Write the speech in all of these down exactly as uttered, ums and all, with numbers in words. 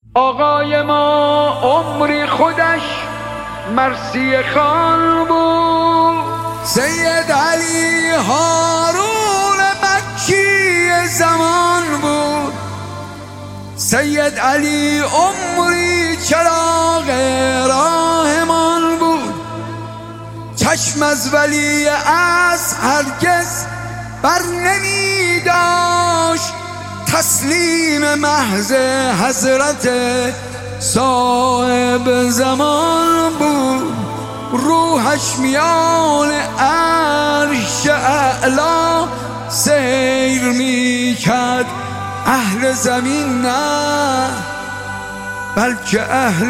آقای ما عمری خودش مرثیه خان بود، سید علی هارون مکی زمان بود. سید علی عمری چراغ راهمان بود، چشم از ولی از هرگز بر نمی داشت. تسلیم محض حضرت صاحب زمان بود، روحش میان عرش اعلا سیر می کرد. اهل زمین نه بلکه اهل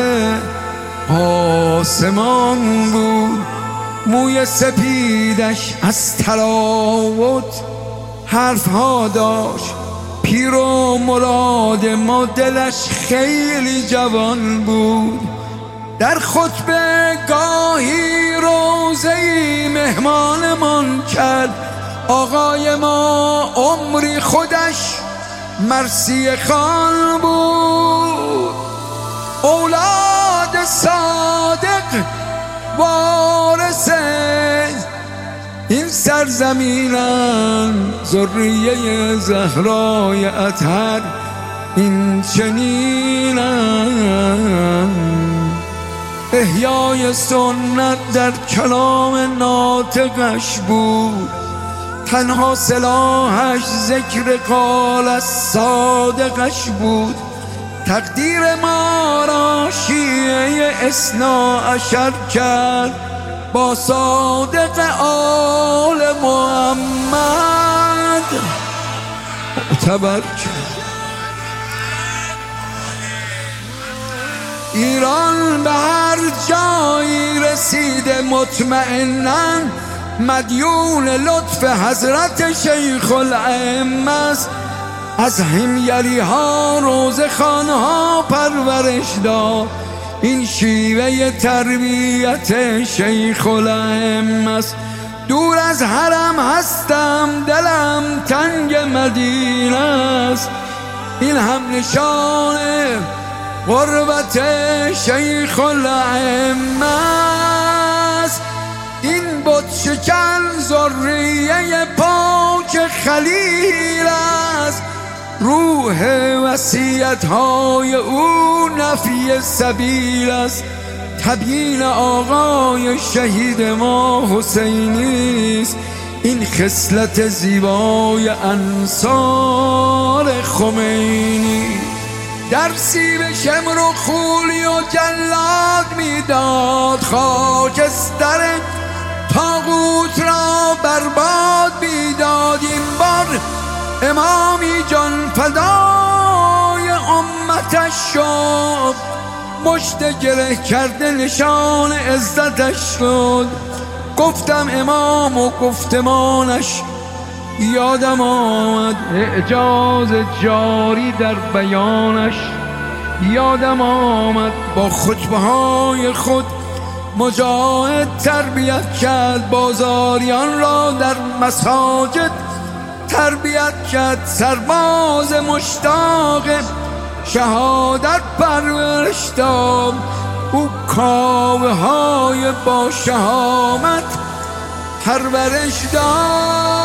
آسمان بود. موی سپیدش از تراوت حرفها داشت، پیر و مراد ما دلش خیلی جوان بود. در خطبه گاهی روزه‌ای مهمانمان کرد. آقای ما عمری خودش مرثیه خان بود، اولاد صادق وارث این سرزمینن، ذریه زهرای اطهر این چنینن. احیای سنت در کلام ناطقش بود، تنها سلاحش ذکر قال از صادقش بود. تقدیر ما را شیعه اثنا عشر کرد، با صادق آل محمد معتبر کرد. ایران به هر جایی رسیده مطمئناً مدیون لطف حضرت شیخ الائمه است. از همیلی ها روزه خانه ها پرورش داد، این شیوه تربیت شیخ الائمه است. دور از حرم هستم دلم تنگ مدینه است، این هم نشان قربت شیخ الائمه است. این بت شکن ذریه پاک خلیل است، روح وصیت های او نفی سبیل است. تبیین آقای شهید ما حسینی است، این خصلت زیبای انصار خمینی. درسی به شمر و خولی و جلاد میداد، خاکستر طاغوت را برباد میداد. این بار امامی جان فدای امتش شد، مشت گره کرده نشان عزتش شد. گفتم امام و گفتمانش یادم آمد، اعجاز جاری در بیانش یادم آمد. با خطبه های خود مجاهد تربیت کرد، بازاریان را در مساجد تربیت کرد. سرباز مشتاق شهادت پرورش داد، او کاوه های با شهامت پرورش داد.